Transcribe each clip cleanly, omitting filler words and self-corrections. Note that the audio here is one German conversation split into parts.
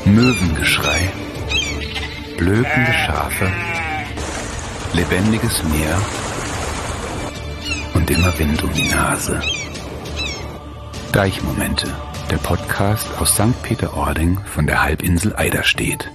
Möwengeschrei, blökende Schafe, lebendiges Meer und immer Wind um die Nase. Deichmomente, der Podcast aus St. Peter-Ording von der Halbinsel Eiderstedt.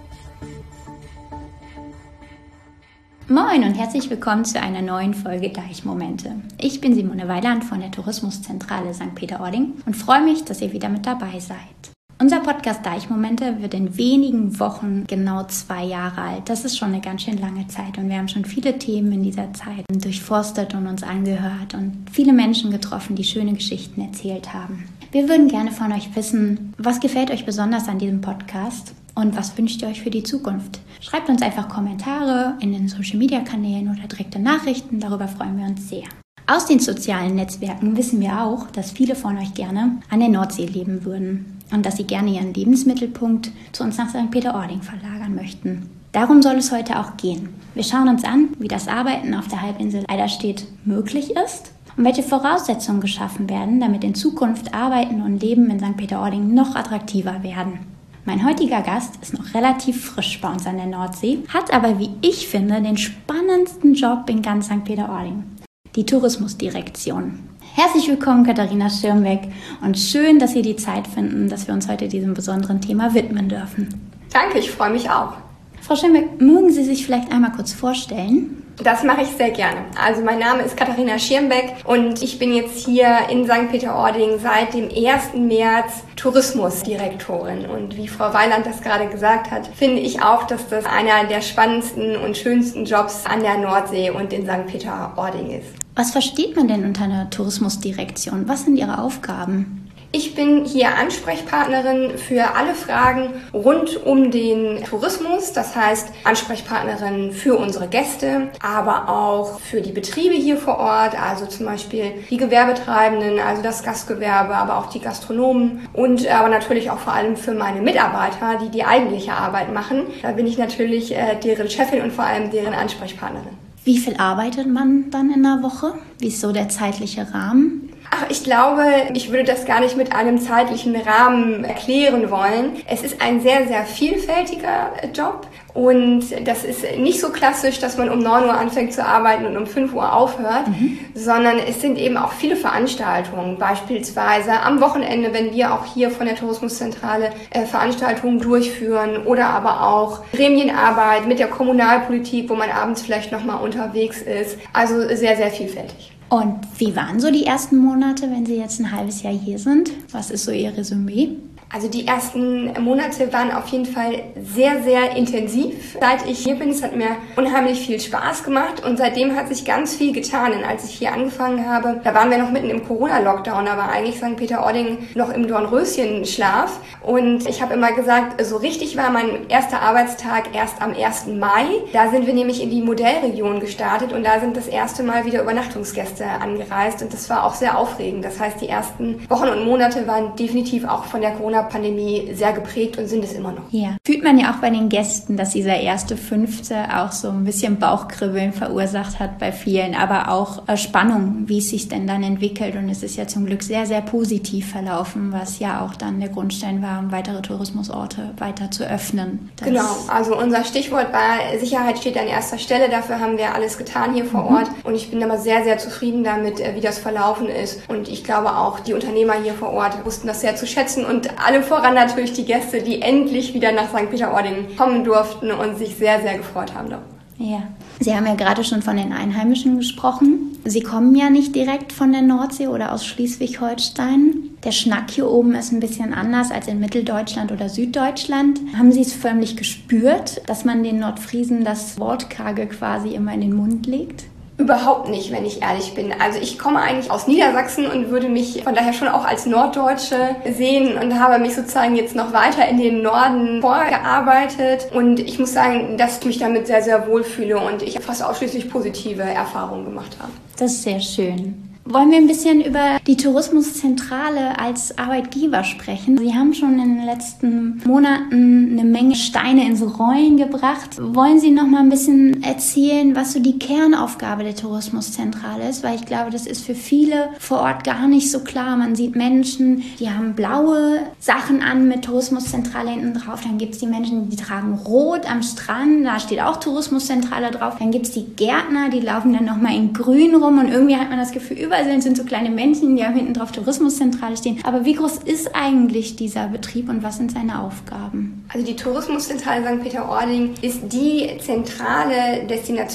Moin und herzlich willkommen zu einer neuen Folge Deichmomente. Ich bin Simone Weiland von der Tourismuszentrale St. Peter-Ording und freue mich, dass ihr wieder mit dabei seid. Unser Podcast Deichmomente wird in wenigen Wochen genau 2 Jahre alt. Das ist schon eine ganz schön lange Zeit und wir haben schon viele Themen in dieser Zeit durchforstet und uns angehört und viele Menschen getroffen, die schöne Geschichten erzählt haben. Wir würden gerne von euch wissen, was gefällt euch besonders an diesem Podcast und was wünscht ihr euch für die Zukunft? Schreibt uns einfach Kommentare in den Social-Media-Kanälen oder direkte Nachrichten, darüber freuen wir uns sehr. Aus den sozialen Netzwerken wissen wir auch, dass viele von euch gerne an der Nordsee leben würden und dass sie gerne ihren Lebensmittelpunkt zu uns nach St. Peter-Ording verlagern möchten. Darum soll es heute auch gehen. Wir schauen uns an, wie das Arbeiten auf der Halbinsel Eiderstedt möglich ist und welche Voraussetzungen geschaffen werden, damit in Zukunft Arbeiten und Leben in St. Peter-Ording noch attraktiver werden. Mein heutiger Gast ist noch relativ frisch bei uns an der Nordsee, hat aber, wie ich finde, den spannendsten Job in ganz St. Peter-Ording. Die Tourismusdirektion. Herzlich willkommen, Katharina Schirmbeck, und schön, dass Sie die Zeit finden, dass wir uns heute diesem besonderen Thema widmen dürfen. Danke, ich freue mich auch. Frau Schirmbeck, mögen Sie sich vielleicht einmal kurz vorstellen? Das mache ich sehr gerne. Also mein Name ist Katharina Schirmbeck und ich bin jetzt hier in St. Peter-Ording seit dem 1. März Tourismusdirektorin. Und wie Frau Weiland das gerade gesagt hat, finde ich auch, dass das einer der spannendsten und schönsten Jobs an der Nordsee und in St. Peter-Ording ist. Was versteht man denn unter einer Tourismusdirektion? Was sind Ihre Aufgaben? Ich bin hier Ansprechpartnerin für alle Fragen rund um den Tourismus, das heißt Ansprechpartnerin für unsere Gäste, aber auch für die Betriebe hier vor Ort, also zum Beispiel die Gewerbetreibenden, also das Gastgewerbe, aber auch die Gastronomen und aber natürlich auch vor allem für meine Mitarbeiter, die die eigentliche Arbeit machen. Da bin ich natürlich deren Chefin und vor allem deren Ansprechpartnerin. Wie viel arbeitet man dann in der Woche? Wie ist so der zeitliche Rahmen? Ach, ich glaube, ich würde das gar nicht mit einem zeitlichen Rahmen erklären wollen. Es ist ein sehr, sehr vielfältiger Job und das ist nicht so klassisch, dass man um 9 Uhr anfängt zu arbeiten und um 5 Uhr aufhört, sondern es sind eben auch viele Veranstaltungen. Beispielsweise am Wochenende, wenn wir auch hier von der Tourismuszentrale Veranstaltungen durchführen oder aber auch Gremienarbeit mit der Kommunalpolitik, wo man abends vielleicht nochmal unterwegs ist. Also sehr, sehr vielfältig. Und wie waren so die ersten Monate, wenn Sie jetzt ein halbes Jahr hier sind? Was ist so Ihr Resümee? Also die ersten Monate waren auf jeden Fall sehr, sehr intensiv. Seit ich hier bin, es hat mir unheimlich viel Spaß gemacht und seitdem hat sich ganz viel getan. Denn als ich hier angefangen habe, da waren wir noch mitten im Corona-Lockdown, da war eigentlich St. Peter-Ording noch im Dornröschen-Schlaf. Und ich habe immer gesagt, so richtig war mein erster Arbeitstag erst am 1. Mai. Da sind wir nämlich in die Modellregion gestartet und da sind das erste Mal wieder Übernachtungsgäste angereist und das war auch sehr aufregend. Das heißt, die ersten Wochen und Monate waren definitiv auch von der Corona-Pandemie sehr geprägt und sind es immer noch. Ja. Fühlt man ja auch bei den Gästen, dass dieser 1.5. auch so ein bisschen Bauchkribbeln verursacht hat bei vielen, aber auch Spannung, wie es sich denn dann entwickelt. Und es ist ja zum Glück sehr, sehr positiv verlaufen, was ja auch dann der Grundstein war, um weitere Tourismusorte weiter zu öffnen. Genau, also unser Stichwort war, Sicherheit steht an erster Stelle. Dafür haben wir alles getan hier vor Ort. Und ich bin aber sehr, sehr zufrieden damit, wie das verlaufen ist. Und ich glaube auch, die Unternehmer hier vor Ort wussten das sehr zu schätzen und alle voran natürlich die Gäste, die endlich wieder nach St. Peter-Ording kommen durften und sich sehr, sehr gefreut haben. Ja, Sie haben ja gerade schon von den Einheimischen gesprochen. Sie kommen ja nicht direkt von der Nordsee oder aus Schleswig-Holstein. Der Schnack hier oben ist ein bisschen anders als in Mitteldeutschland oder Süddeutschland. Haben Sie es förmlich gespürt, dass man den Nordfriesen das Wortkarge quasi immer in den Mund legt? Überhaupt nicht, wenn ich ehrlich bin. Also ich komme eigentlich aus Niedersachsen und würde mich von daher schon auch als Norddeutsche sehen und habe mich sozusagen jetzt noch weiter in den Norden vorgearbeitet. Und ich muss sagen, dass ich mich damit sehr, sehr wohlfühle und ich fast ausschließlich positive Erfahrungen gemacht habe. Das ist sehr schön. wollen wir ein bisschen über die Tourismuszentrale als Arbeitgeber sprechen. Sie haben schon in den letzten Monaten eine Menge Steine ins Rollen gebracht. Wollen Sie noch mal ein bisschen erzählen, was so die Kernaufgabe der Tourismuszentrale ist? Weil ich glaube, das ist für viele vor Ort gar nicht so klar. Man sieht Menschen, die haben blaue Sachen an mit Tourismuszentrale hinten drauf. Dann gibt es die Menschen, die tragen rot am Strand. Da steht auch Tourismuszentrale drauf. Dann gibt es die Gärtner, die laufen dann noch mal in grün rum. Und irgendwie hat man das Gefühl, überall sind so kleine Männchen, die haben hinten drauf Tourismuszentrale stehen. Aber wie groß ist eigentlich dieser Betrieb und was sind seine Aufgaben? Also die Tourismuszentrale St. Peter-Ording ist die zentrale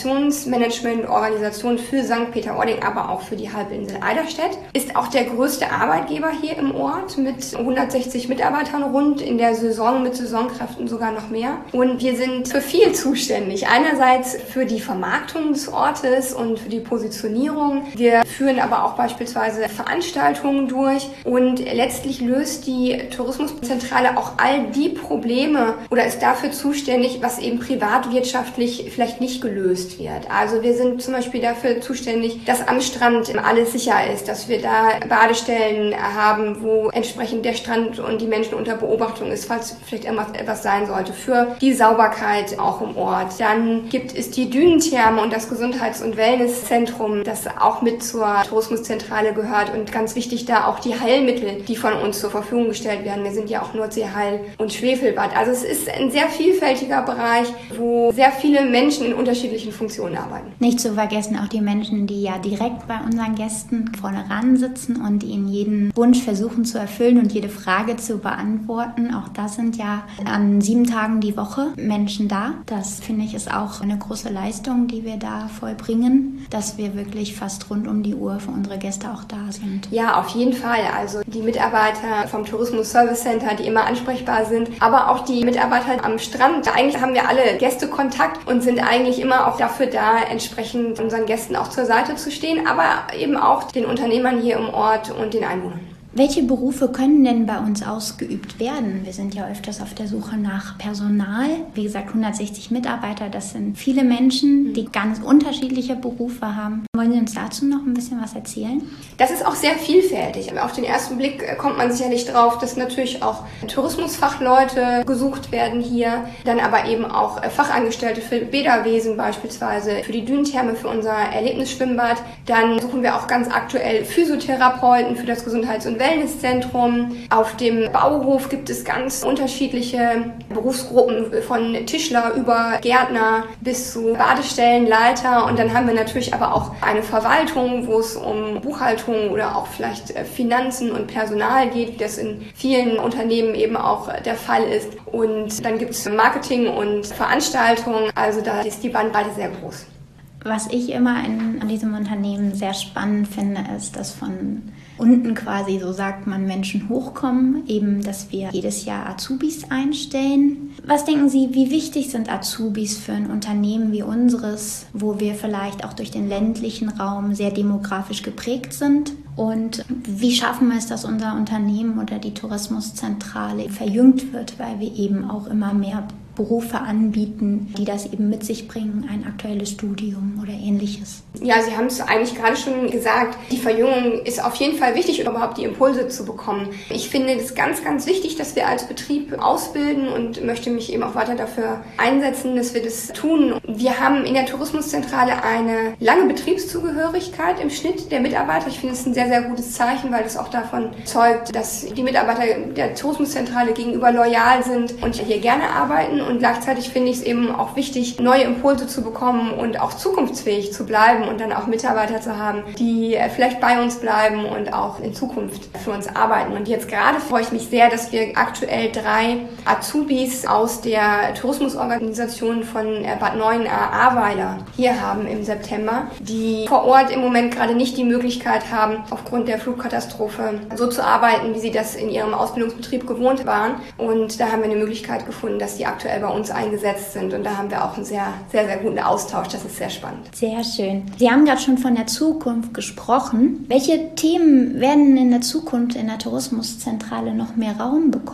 Destinationsmanagement-Organisation für St. Peter-Ording, aber auch für die Halbinsel Eiderstedt. Ist auch der größte Arbeitgeber hier im Ort mit 160 Mitarbeitern rund, in der Saison mit Saisonkräften sogar noch mehr. Und wir sind für viel zuständig. Einerseits für die Vermarktung des Ortes und für die Positionierung. Wir führen aber auch beispielsweise Veranstaltungen durch und letztlich löst die Tourismuszentrale auch all die Probleme oder ist dafür zuständig, was eben privatwirtschaftlich vielleicht nicht gelöst wird. Also wir sind zum Beispiel dafür zuständig, dass am Strand alles sicher ist, dass wir da Badestellen haben, wo entsprechend der Strand und die Menschen unter Beobachtung ist, falls vielleicht etwas sein sollte, für die Sauberkeit auch im Ort. Dann gibt es die Dünentherme und das Gesundheits- und Wellnesszentrum, das auch mit zur Tourismuszentrale gehört und ganz wichtig da auch die Heilmittel, die von uns zur Verfügung gestellt werden. Wir sind ja auch Nordseeheil- und Schwefelbad. Also es ist ein sehr vielfältiger Bereich, wo sehr viele Menschen in unterschiedlichen Funktionen arbeiten. Nicht zu vergessen auch die Menschen, die ja direkt bei unseren Gästen vorne ran sitzen und ihnen jeden Wunsch versuchen zu erfüllen und jede Frage zu beantworten. Auch da sind ja an 7 Tagen die Woche Menschen da. Das finde ich ist auch eine große Leistung, die wir da vollbringen, dass wir wirklich fast rund um die Uhr für unsere Gäste auch da sind. Ja, auf jeden Fall. Also die Mitarbeiter vom Tourismus Service Center, die immer ansprechbar sind, aber auch die Mitarbeiter am Strand. Eigentlich haben wir alle Gästekontakt und sind eigentlich immer auch dafür da, entsprechend unseren Gästen auch zur Seite zu stehen, aber eben auch den Unternehmern hier im Ort und den Einwohnern. Welche Berufe können denn bei uns ausgeübt werden? Wir sind ja öfters auf der Suche nach Personal. Wie gesagt, 160 Mitarbeiter, das sind viele Menschen, die ganz unterschiedliche Berufe haben. Wollen Sie uns dazu noch ein bisschen was erzählen? Das ist auch sehr vielfältig. Auf den ersten Blick kommt man sicherlich drauf, dass natürlich auch Tourismusfachleute gesucht werden hier, dann aber eben auch Fachangestellte für Bäderwesen beispielsweise, für die Dünentherme, für unser Erlebnisschwimmbad. Dann suchen wir auch ganz aktuell Physiotherapeuten für das Gesundheits- und Wellnesszentrum. Auf dem Bauhof gibt es ganz unterschiedliche Berufsgruppen von Tischler über Gärtner bis zu Badestellenleiter. Und dann haben wir natürlich aber auch eine Verwaltung, wo es um Buchhaltung oder auch vielleicht Finanzen und Personal geht, wie das in vielen Unternehmen eben auch der Fall ist. Und dann gibt es Marketing und Veranstaltungen. Also da ist die Bandbreite sehr groß. Was ich immer an diesem Unternehmen sehr spannend finde, ist, dass von unten quasi, so sagt man, Menschen hochkommen, eben, dass wir jedes Jahr Azubis einstellen. Was denken Sie, wie wichtig sind Azubis für ein Unternehmen wie unseres, wo wir vielleicht auch durch den ländlichen Raum sehr demografisch geprägt sind? Und wie schaffen wir es, dass unser Unternehmen oder die Tourismuszentrale verjüngt wird, weil wir eben auch immer mehr Berufe anbieten, die das eben mit sich bringen, ein aktuelles Studium oder Ähnliches? Ja, Sie haben es eigentlich gerade schon gesagt. Die Verjüngung ist auf jeden Fall wichtig, um überhaupt die Impulse zu bekommen. Ich finde es ganz, ganz wichtig, dass wir als Betrieb ausbilden und möchte mich eben auch weiter dafür einsetzen, dass wir das tun. Wir haben in der Tourismuszentrale eine lange Betriebszugehörigkeit im Schnitt der Mitarbeiter. Ich finde es ein sehr, sehr gutes Zeichen, weil das auch davon zeugt, dass die Mitarbeiter der Tourismuszentrale gegenüber loyal sind und hier gerne arbeiten. Und gleichzeitig finde ich es eben auch wichtig, neue Impulse zu bekommen und auch zukunftsfähig zu bleiben und dann auch Mitarbeiter zu haben, die vielleicht bei uns bleiben und auch in Zukunft für uns arbeiten. Und jetzt gerade freue ich mich sehr, dass wir aktuell 3 Azubis aus der Tourismusorganisation von Bad Neuenahr-Ahrweiler hier haben im September, die vor Ort im Moment gerade nicht die Möglichkeit haben, aufgrund der Flutkatastrophe so zu arbeiten, wie sie das in ihrem Ausbildungsbetrieb gewohnt waren. Und da haben wir eine Möglichkeit gefunden, dass die aktuell bei uns eingesetzt sind. Und da haben wir auch einen sehr, sehr, sehr guten Austausch. Das ist sehr spannend. Sehr schön. Sie haben gerade schon von der Zukunft gesprochen. Welche Themen werden in der Zukunft in der Tourismuszentrale noch mehr Raum bekommen?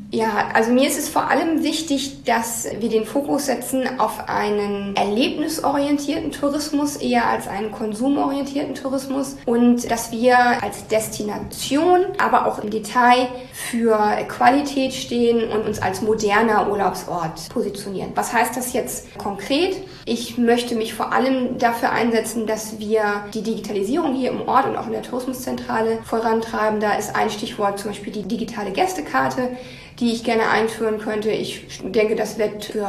Ja, also mir ist es vor allem wichtig, dass wir den Fokus setzen auf einen erlebnisorientierten Tourismus eher als einen konsumorientierten Tourismus und dass wir als Destination, aber auch im Detail für Qualität stehen und uns als moderner Urlaubsort positionieren. Was heißt das jetzt konkret? Ich möchte mich vor allem dafür einsetzen, dass wir die Digitalisierung hier im Ort und auch in der Tourismuszentrale vorantreiben. Da ist ein Stichwort zum Beispiel die digitale Gästekarte, die ich gerne einführen könnte. Ich denke, das wird für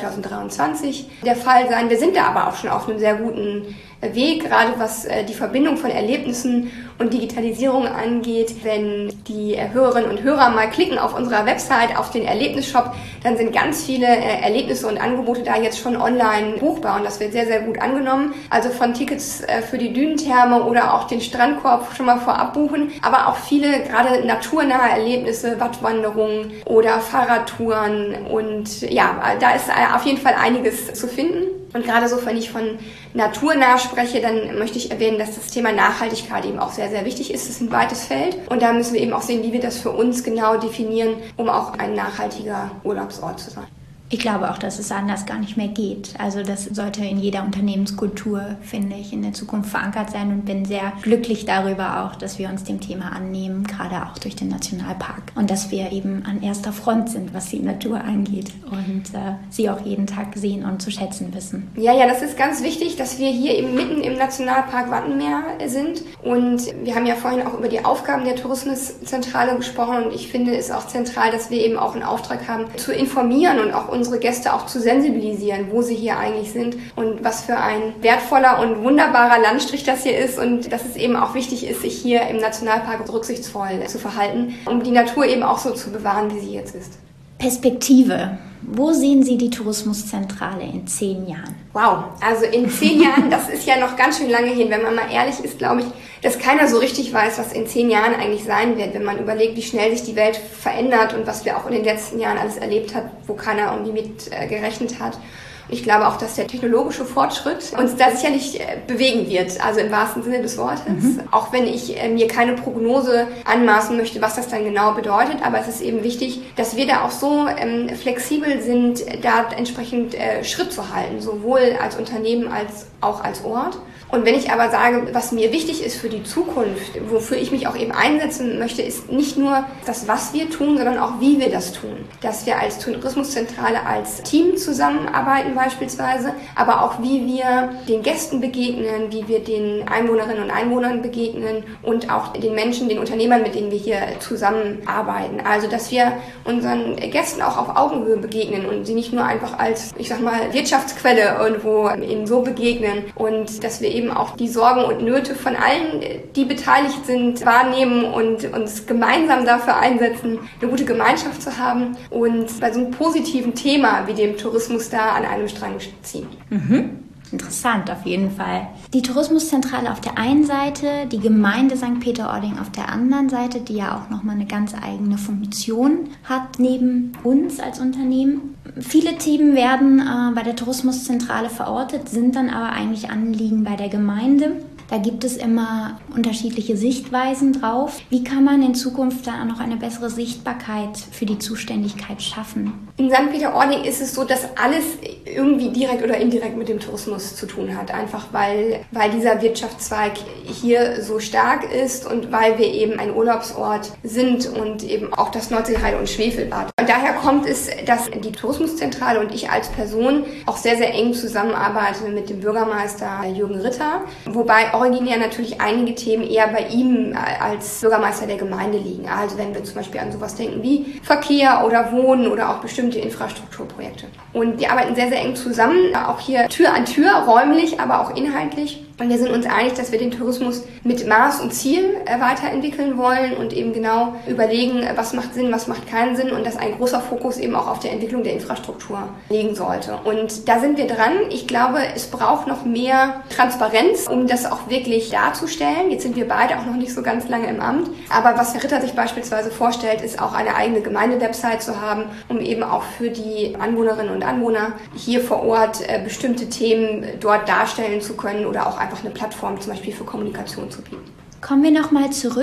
2023 der Fall sein. Wir sind da aber auch schon auf einem sehr guten Weg, gerade was die Verbindung von Erlebnissen und Digitalisierung angeht. Wenn die Hörerinnen und Hörer mal klicken auf unserer Website, auf den Erlebnisshop, dann sind ganz viele Erlebnisse und Angebote da jetzt schon online buchbar und das wird sehr, sehr gut angenommen. Also von Tickets für die Dünentherme oder auch den Strandkorb schon mal vorab buchen, aber auch viele gerade naturnahe Erlebnisse, Wattwanderungen oder Fahrradtouren und ja, da ist auf jeden Fall einiges zu finden. Und gerade so, wenn ich von naturnah spreche, dann möchte ich erwähnen, dass das Thema Nachhaltigkeit eben auch sehr, sehr wichtig ist. Das ist ein weites Feld. Und da müssen wir eben auch sehen, wie wir das für uns genau definieren, um auch ein nachhaltiger Urlaubsort zu sein. Ich glaube auch, dass es anders gar nicht mehr geht. Also das sollte in jeder Unternehmenskultur, finde ich, in der Zukunft verankert sein und bin sehr glücklich darüber auch, dass wir uns dem Thema annehmen, gerade auch durch den Nationalpark und dass wir eben an erster Front sind, was die Natur angeht und sie auch jeden Tag sehen und zu schätzen wissen. Ja, das ist ganz wichtig, dass wir hier eben mitten im Nationalpark Wattenmeer sind und wir haben ja vorhin auch über die Aufgaben der Tourismuszentrale gesprochen und ich finde es auch zentral, dass wir eben auch einen Auftrag haben, zu informieren und auch unsere Gäste auch zu sensibilisieren, wo sie hier eigentlich sind und was für ein wertvoller und wunderbarer Landstrich das hier ist und dass es eben auch wichtig ist, sich hier im Nationalpark rücksichtsvoll zu verhalten, um die Natur eben auch so zu bewahren, wie sie jetzt ist. Perspektive. Wo sehen Sie die Tourismuszentrale in 10 Jahren? Wow, also in 10 Jahren, das ist ja noch ganz schön lange hin. Wenn man mal ehrlich ist, glaube ich, dass keiner so richtig weiß, was in 10 Jahren eigentlich sein wird, wenn man überlegt, wie schnell sich die Welt verändert und was wir auch in den letzten Jahren alles erlebt haben, wo keiner irgendwie mit gerechnet hat. Ich glaube auch, dass der technologische Fortschritt uns da sicherlich bewegen wird, also im wahrsten Sinne des Wortes. Auch wenn ich mir keine Prognose anmaßen möchte, was das dann genau bedeutet. Aber es ist eben wichtig, dass wir da auch so flexibel sind, da entsprechend Schritt zu halten, sowohl als Unternehmen als auch als Ort. Und wenn ich aber sage, was mir wichtig ist für die Zukunft, wofür ich mich auch eben einsetzen möchte, ist nicht nur das, was wir tun, sondern auch, wie wir das tun. Dass wir als Tourismuszentrale als Team zusammenarbeiten beispielsweise, aber auch, wie wir den Gästen begegnen, wie wir den Einwohnerinnen und Einwohnern begegnen und auch den Menschen, den Unternehmern, mit denen wir hier zusammenarbeiten. Also, dass wir unseren Gästen auch auf Augenhöhe begegnen und sie nicht nur einfach als, ich sag mal, Wirtschaftsquelle irgendwo ihnen so begegnen und dass wir eben auch die Sorgen und Nöte von allen, die beteiligt sind, wahrnehmen und uns gemeinsam dafür einsetzen, eine gute Gemeinschaft zu haben und bei so einem positiven Thema wie dem Tourismus da an einem Strang ziehen. Interessant, auf jeden Fall. Die Tourismuszentrale auf der einen Seite, die Gemeinde St. Peter-Ording auf der anderen Seite, die ja auch nochmal eine ganz eigene Funktion hat neben uns als Unternehmen. Viele Themen werden bei der Tourismuszentrale verortet, sind dann aber eigentlich Anliegen bei der Gemeinde. Da gibt es immer unterschiedliche Sichtweisen drauf. Wie kann man in Zukunft da noch eine bessere Sichtbarkeit für die Zuständigkeit schaffen? In St. Peter-Ording ist es so, dass alles irgendwie direkt oder indirekt mit dem Tourismus zu tun hat. Einfach weil dieser Wirtschaftszweig hier so stark ist und weil wir eben ein Urlaubsort sind und eben auch das Nordseeheide- und Schwefelbad. Und daher kommt es, dass die Tourismuszentrale und ich als Person auch sehr, sehr eng zusammenarbeite mit dem Bürgermeister Jürgen Ritter. Wobei originär natürlich einige Themen eher bei ihm als Bürgermeister der Gemeinde liegen. Also wenn wir zum Beispiel an sowas denken wie Verkehr oder Wohnen oder auch bestimmte Infrastrukturprojekte. Und wir arbeiten sehr, sehr eng zusammen, auch hier Tür an Tür, räumlich, aber auch inhaltlich. Und wir sind uns einig, dass wir den Tourismus mit Maß und Ziel weiterentwickeln wollen und eben genau überlegen, was macht Sinn, was macht keinen Sinn und dass ein großer Fokus eben auch auf der Entwicklung der Infrastruktur liegen sollte. Und da sind wir dran. Ich glaube, es braucht noch mehr Transparenz, um das auch wirklich darzustellen. Jetzt sind wir beide auch noch nicht so ganz lange im Amt. Aber was Herr Ritter sich beispielsweise vorstellt, ist auch eine eigene Gemeindewebsite zu haben, um eben auch für die Anwohnerinnen und Anwohner hier vor Ort bestimmte Themen dort darstellen zu können oder auch einfach eine Plattform zum Beispiel für Kommunikation zu bieten. Kommen wir nochmal zurück.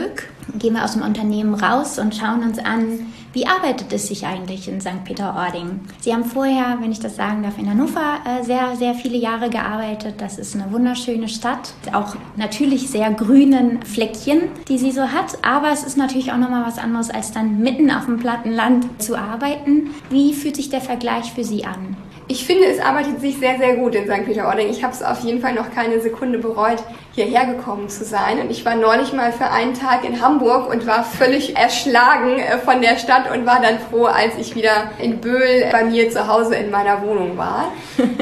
gehen wir aus dem Unternehmen raus und schauen uns an, wie arbeitet es sich eigentlich in St. Peter-Ording. Sie haben vorher, wenn ich das sagen darf, in Hannover sehr, sehr viele Jahre gearbeitet. Das ist eine wunderschöne Stadt, auch natürlich sehr grünen Fleckchen, die sie so hat. Aber es ist natürlich auch nochmal was anderes, als dann mitten auf dem platten Land zu arbeiten. Wie fühlt sich der Vergleich für Sie an? Ich finde, es arbeitet sich sehr, sehr gut in St. Peter-Ording. Ich habe es auf jeden Fall noch keine Sekunde bereut, hierher gekommen zu sein. Und ich war neulich mal für einen Tag in Hamburg und war völlig erschlagen von der Stadt und war dann froh, als ich wieder in Böhl bei mir zu Hause in meiner Wohnung war.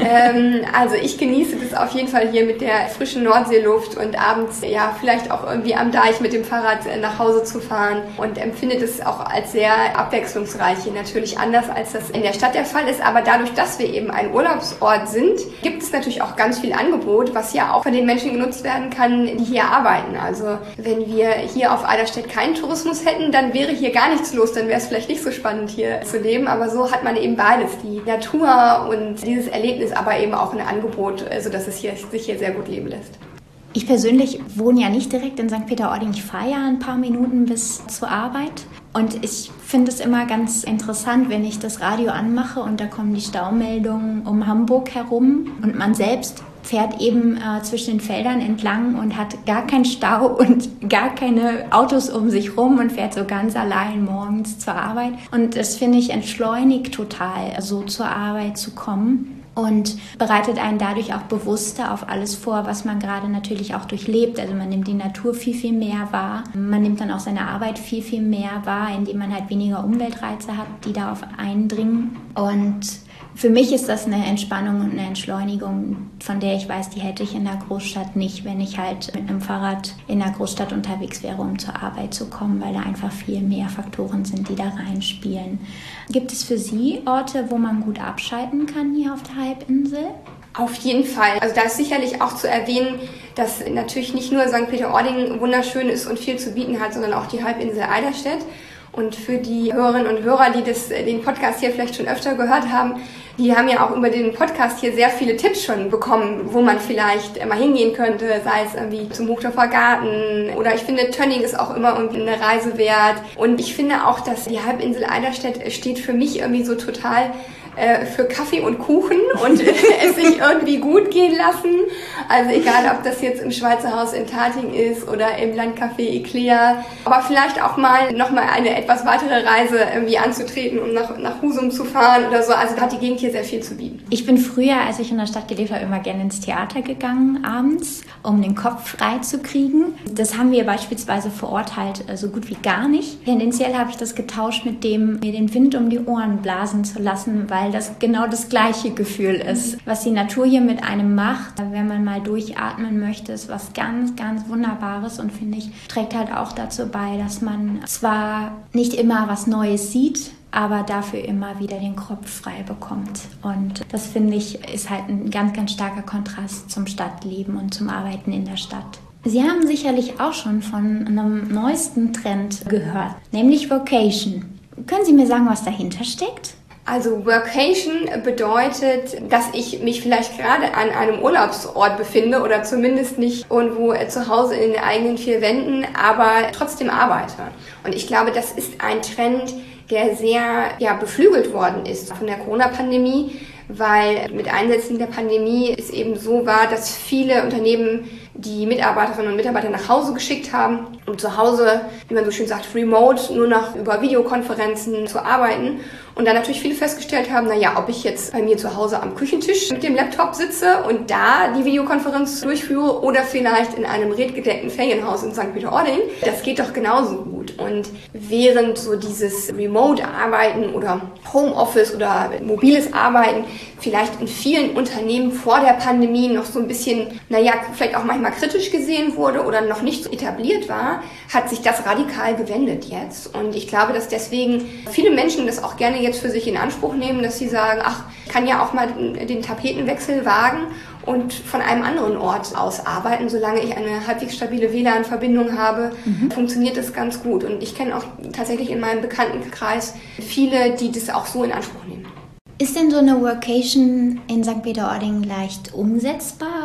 Also ich genieße das auf jeden Fall hier mit der frischen Nordseeluft und abends ja vielleicht auch irgendwie am Deich mit dem Fahrrad nach Hause zu fahren und empfinde das auch als sehr abwechslungsreich. Hier natürlich anders, als das in der Stadt der Fall ist, aber dadurch, dass wir eben ein Urlaubsort sind, gibt es natürlich auch ganz viel Angebot, was ja auch von den Menschen genutzt werden kann, die hier arbeiten. Also wenn wir hier auf Eiderstedt keinen Tourismus hätten, dann wäre hier gar nichts los, dann wäre es vielleicht nicht so spannend hier zu leben, aber so hat man eben beides, die Natur und dieses Erlebnis, aber eben auch ein Angebot, sodass es sich hier sehr gut leben lässt. Ich persönlich wohne ja nicht direkt in St. Peter-Ording. Ich fahre ja ein paar Minuten bis zur Arbeit. Und ich finde es immer ganz interessant, wenn ich das Radio anmache und da kommen die Staumeldungen um Hamburg herum und man selbst fährt eben zwischen den Feldern entlang und hat gar keinen Stau und gar keine Autos um sich rum und fährt so ganz allein morgens zur Arbeit. Und das finde ich entschleunigt total, so zur Arbeit zu kommen. Und bereitet einen dadurch auch bewusster auf alles vor, was man gerade natürlich auch durchlebt. Also man nimmt die Natur viel, viel mehr wahr. Man nimmt dann auch seine Arbeit viel, viel mehr wahr, indem man halt weniger Umweltreize hat, die darauf eindringen. Und für mich ist das eine Entspannung und eine Entschleunigung, von der ich weiß, die hätte ich in der Großstadt nicht, wenn ich halt mit einem Fahrrad in der Großstadt unterwegs wäre, um zur Arbeit zu kommen, weil da einfach viel mehr Faktoren sind, die da reinspielen. Gibt es für Sie Orte, wo man gut abschalten kann hier auf der Halbinsel? Auf jeden Fall. Also da ist sicherlich auch zu erwähnen, dass natürlich nicht nur St. Peter-Ording wunderschön ist und viel zu bieten hat, sondern auch die Halbinsel Eiderstedt. Und für die Hörerinnen und Hörer, die den Podcast hier vielleicht schon öfter gehört haben, die haben ja auch über den Podcast hier sehr viele Tipps schon bekommen, wo man vielleicht mal hingehen könnte, sei es irgendwie zum Hochdorfer Garten oder ich finde, Tönning ist auch immer irgendwie eine Reise wert. Und ich finde auch, dass die Halbinsel Eiderstedt steht für mich irgendwie so total für Kaffee und Kuchen und es sich irgendwie gut gehen lassen. Also egal, ob das jetzt im Schweizer Haus in Tating ist oder im Landcafé Eclair. Aber vielleicht auch mal nochmal eine etwas weitere Reise irgendwie anzutreten, um nach Husum zu fahren oder so. Also da hat die Gegend hier sehr viel zu bieten. Ich bin früher, als ich in der Stadt gelebt habe, immer gerne ins Theater gegangen abends, um den Kopf frei zu kriegen. Das haben wir beispielsweise vor Ort halt so gut wie gar nicht. Tendenziell habe ich das getauscht mit dem, mir den Wind um die Ohren blasen zu lassen, weil das genau das gleiche Gefühl ist. Was die Natur hier mit einem macht, wenn man mal durchatmen möchte, ist was ganz, ganz Wunderbares und finde ich, trägt halt auch dazu bei, dass man zwar nicht immer was Neues sieht, aber dafür immer wieder den Kopf frei bekommt. Und das, finde ich, ist halt ein ganz, ganz starker Kontrast zum Stadtleben und zum Arbeiten in der Stadt. Sie haben sicherlich auch schon von einem neuesten Trend gehört, nämlich Workation. Können Sie mir sagen, was dahinter steckt? Also Workation bedeutet, dass ich mich vielleicht gerade an einem Urlaubsort befinde oder zumindest nicht irgendwo zu Hause in den eigenen vier Wänden, aber trotzdem arbeite. Und ich glaube, das ist ein Trend, der sehr beflügelt worden ist von der Corona-Pandemie, weil mit Einsetzen der Pandemie es eben so war, dass viele Unternehmen die Mitarbeiterinnen und Mitarbeiter nach Hause geschickt haben, um zu Hause, wie man so schön sagt, remote, nur noch über Videokonferenzen zu arbeiten. Und dann natürlich viele festgestellt haben, ob ich jetzt bei mir zu Hause am Küchentisch mit dem Laptop sitze und da die Videokonferenz durchführe oder vielleicht in einem redgedeckten Ferienhaus in St. Peter-Ording, das geht doch genauso gut. Und während so dieses Remote-Arbeiten oder Homeoffice oder mobiles Arbeiten vielleicht in vielen Unternehmen vor der Pandemie noch so ein bisschen, vielleicht auch manchmal kritisch gesehen wurde oder noch nicht so etabliert war, hat sich das radikal gewendet jetzt. Und ich glaube, dass deswegen viele Menschen das auch gerne jetzt für sich in Anspruch nehmen, dass sie sagen, ich kann ja auch mal den Tapetenwechsel wagen und von einem anderen Ort aus arbeiten. Solange ich eine halbwegs stabile WLAN-Verbindung habe, funktioniert das ganz gut. Und ich kenne auch tatsächlich in meinem Bekanntenkreis viele, die das auch so in Anspruch nehmen. Ist denn so eine Workation in St. Peter-Ording leicht umsetzbar?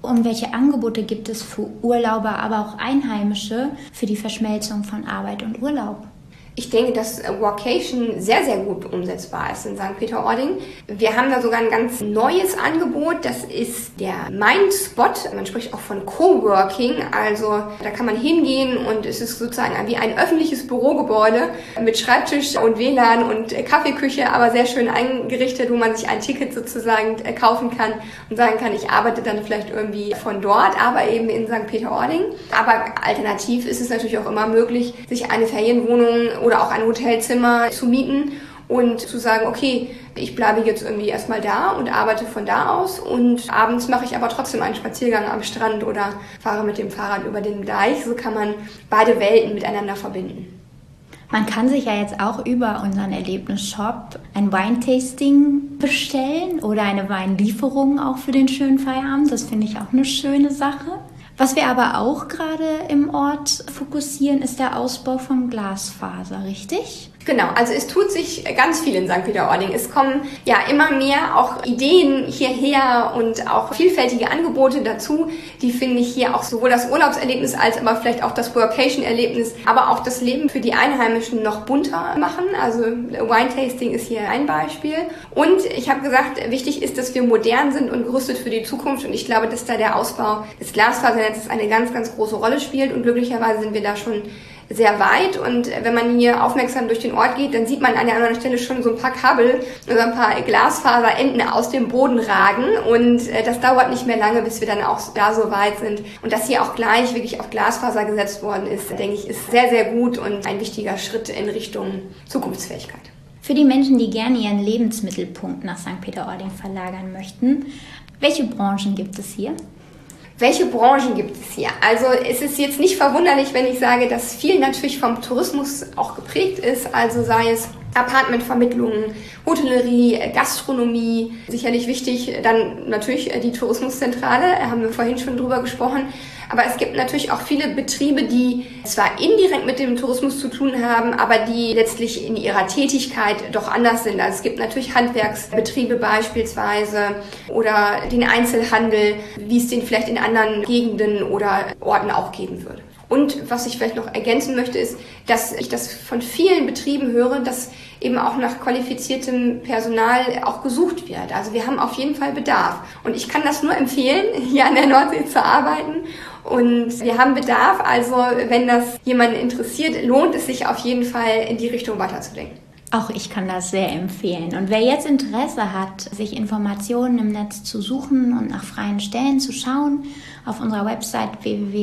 Und welche Angebote gibt es für Urlauber, aber auch Einheimische für die Verschmelzung von Arbeit und Urlaub? Ich denke, dass Workation sehr, sehr gut umsetzbar ist in St. Peter-Ording. Wir haben da sogar ein ganz neues Angebot. Das ist der Mindspot. Man spricht auch von Coworking. Also da kann man hingehen und es ist sozusagen wie ein öffentliches Bürogebäude mit Schreibtisch und WLAN und Kaffeeküche, aber sehr schön eingerichtet, wo man sich ein Ticket sozusagen kaufen kann und sagen kann, ich arbeite dann vielleicht irgendwie von dort, aber eben in St. Peter-Ording. Aber alternativ ist es natürlich auch immer möglich, sich eine Ferienwohnung oder auch ein Hotelzimmer zu mieten und zu sagen, okay, ich bleibe jetzt irgendwie erstmal da und arbeite von da aus und abends mache ich aber trotzdem einen Spaziergang am Strand oder fahre mit dem Fahrrad über den Deich. So kann man beide Welten miteinander verbinden. Man kann sich ja jetzt auch über unseren Erlebnisshop ein Weintasting bestellen oder eine Weinlieferung auch für den schönen Feierabend. Das finde ich auch eine schöne Sache. Was wir aber auch gerade im Ort fokussieren, ist der Ausbau von Glasfaser, richtig? Genau, also es tut sich ganz viel in St. Peter-Ording. Es kommen ja immer mehr auch Ideen hierher und auch vielfältige Angebote dazu, die, finde ich, hier auch sowohl das Urlaubserlebnis als aber vielleicht auch das Workation-Erlebnis, aber auch das Leben für die Einheimischen noch bunter machen. Also Wine-Tasting ist hier ein Beispiel. Und ich habe gesagt, wichtig ist, dass wir modern sind und gerüstet für die Zukunft. Und ich glaube, dass da der Ausbau des Glasfasernetzes eine ganz, ganz große Rolle spielt. Und glücklicherweise sind wir da schon sehr weit, und wenn man hier aufmerksam durch den Ort geht, dann sieht man an der anderen Stelle schon so ein paar Kabel oder ein paar Glasfaserenden aus dem Boden ragen, und das dauert nicht mehr lange, bis wir dann auch da so weit sind. Und dass hier auch gleich wirklich auf Glasfaser gesetzt worden ist, denke ich, ist sehr, sehr gut und ein wichtiger Schritt in Richtung Zukunftsfähigkeit. Für die Menschen, die gerne ihren Lebensmittelpunkt nach St. Peter-Ording verlagern möchten, welche Branchen gibt es hier? Welche Branchen gibt es hier? Also es ist jetzt nicht verwunderlich, wenn ich sage, dass viel natürlich vom Tourismus auch geprägt ist. Also sei es Apartmentvermittlungen, Hotellerie, Gastronomie, sicherlich wichtig. Dann natürlich die Tourismuszentrale, haben wir vorhin schon drüber gesprochen. Aber es gibt natürlich auch viele Betriebe, die zwar indirekt mit dem Tourismus zu tun haben, aber die letztlich in ihrer Tätigkeit doch anders sind. Also es gibt natürlich Handwerksbetriebe beispielsweise oder den Einzelhandel, wie es den vielleicht in anderen Gegenden oder Orten auch geben würde. Und was ich vielleicht noch ergänzen möchte, ist, dass ich das von vielen Betrieben höre, dass eben auch nach qualifiziertem Personal auch gesucht wird. Also wir haben auf jeden Fall Bedarf. Und ich kann das nur empfehlen, hier an der Nordsee zu arbeiten. Und wir haben Bedarf. Also wenn das jemanden interessiert, lohnt es sich auf jeden Fall, in die Richtung weiterzudenken. Auch ich kann das sehr empfehlen. Und wer jetzt Interesse hat, sich Informationen im Netz zu suchen und nach freien Stellen zu schauen, auf unserer Website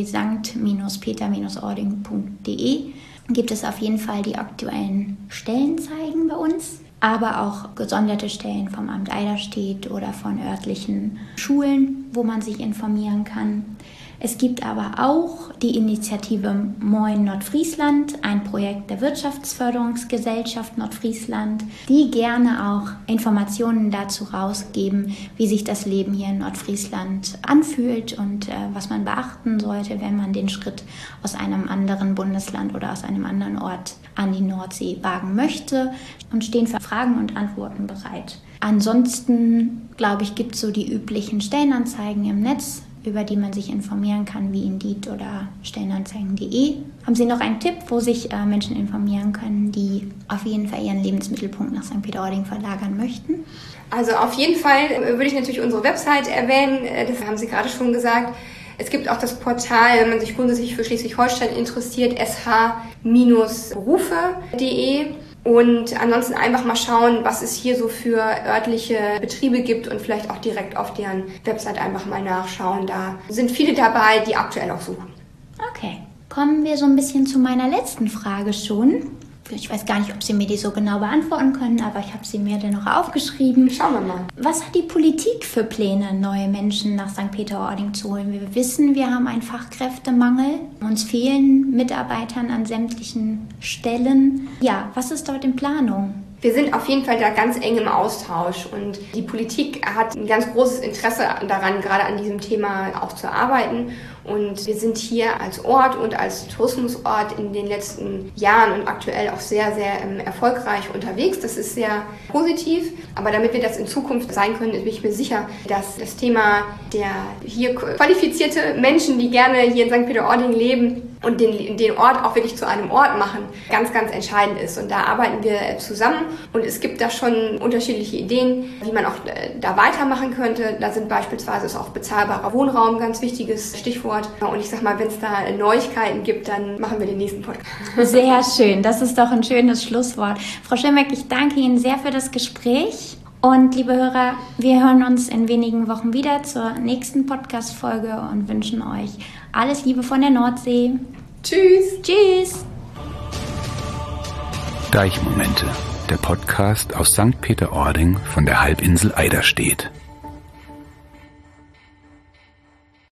www.st-peter-ording.de gibt es auf jeden Fall die aktuellen Stellenzeigen bei uns, aber auch gesonderte Stellen vom Amt Eiderstedt oder von örtlichen Schulen, wo man sich informieren kann. Es gibt aber auch die Initiative Moin Nordfriesland, ein Projekt der Wirtschaftsförderungsgesellschaft Nordfriesland, die gerne auch Informationen dazu rausgeben, wie sich das Leben hier in Nordfriesland anfühlt und was man beachten sollte, wenn man den Schritt aus einem anderen Bundesland oder aus einem anderen Ort an die Nordsee wagen möchte, und stehen für Fragen und Antworten bereit. Ansonsten, glaube ich, gibt es so die üblichen Stellenanzeigen im Netz, über die man sich informieren kann, wie Indeed oder Stellenanzeigen.de. Haben Sie noch einen Tipp, wo sich Menschen informieren können, die auf jeden Fall ihren Lebensmittelpunkt nach St. Peter-Ording verlagern möchten? Also auf jeden Fall würde ich natürlich unsere Website erwähnen, das haben Sie gerade schon gesagt. Es gibt auch das Portal, wenn man sich grundsätzlich für Schleswig-Holstein interessiert, sh-berufe.de. Und ansonsten einfach mal schauen, was es hier so für örtliche Betriebe gibt und vielleicht auch direkt auf deren Website einfach mal nachschauen. Da sind viele dabei, die aktuell auch suchen. Okay, kommen wir so ein bisschen zu meiner letzten Frage schon. Ich weiß gar nicht, ob Sie mir die so genau beantworten können, aber ich habe sie mir dennoch aufgeschrieben. Schauen wir mal. Was hat die Politik für Pläne, neue Menschen nach St. Peter-Ording zu holen? Wir wissen, wir haben einen Fachkräftemangel. Uns fehlen Mitarbeitern an sämtlichen Stellen. Ja, was ist dort in Planung? Wir sind auf jeden Fall da ganz eng im Austausch, und die Politik hat ein ganz großes Interesse daran, gerade an diesem Thema auch zu arbeiten. Und wir sind hier als Ort und als Tourismusort in den letzten Jahren und aktuell auch sehr, sehr erfolgreich unterwegs. Das ist sehr positiv. Aber damit wir das in Zukunft sein können, bin ich mir sicher, dass das Thema der hier qualifizierte Menschen, die gerne hier in St. Peter-Ording leben und den Ort auch wirklich zu einem Ort machen, ganz, ganz entscheidend ist. Und da arbeiten wir zusammen und es gibt da schon unterschiedliche Ideen, wie man auch da weitermachen könnte. Da sind beispielsweise ist auch bezahlbarer Wohnraum ein ganz wichtiges Stichwort. Und ich sag mal, wenn es da Neuigkeiten gibt, dann machen wir den nächsten Podcast. Sehr schön, das ist doch ein schönes Schlusswort. Frau Schimmeck, ich danke Ihnen sehr für das Gespräch. Und liebe Hörer, wir hören uns in wenigen Wochen wieder zur nächsten Podcast-Folge und wünschen euch alles Liebe von der Nordsee. Tschüss. Tschüss. Deichmomente, der Podcast aus St. Peter-Ording von der Halbinsel Eiderstedt.